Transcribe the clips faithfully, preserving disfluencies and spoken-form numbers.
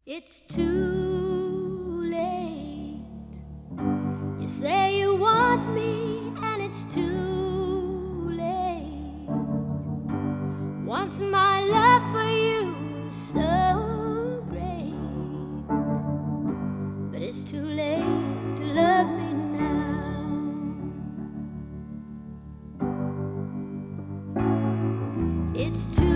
It's too late. You say you want me, and it's too late. Once my love for you was so great, but it's too late to love me now. It's too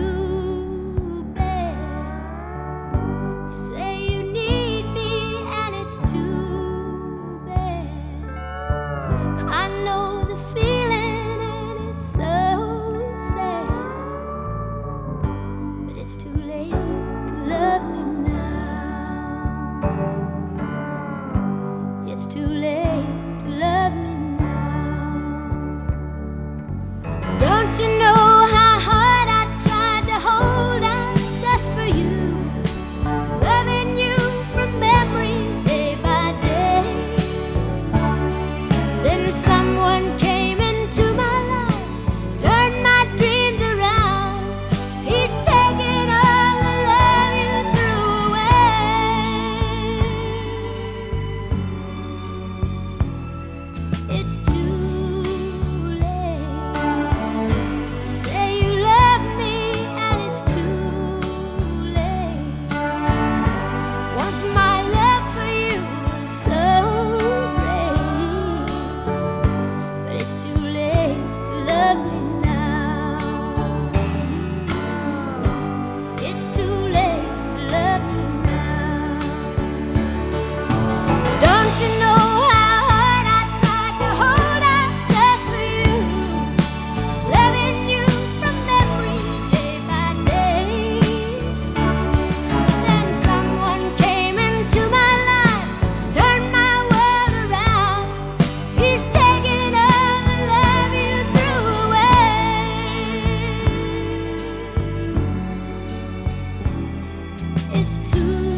It's too late to love me now. It's too late to love me now. Don't you know how hard I tried to hold out just for you, loving you from memory day by day. Then someone came into my life, turned my dreams around. He's taken It's too late. You say you love me, and it's too late. Once my love for you was so great, but it's too late to love me now. It's too late to love me now. Don't you know? It's too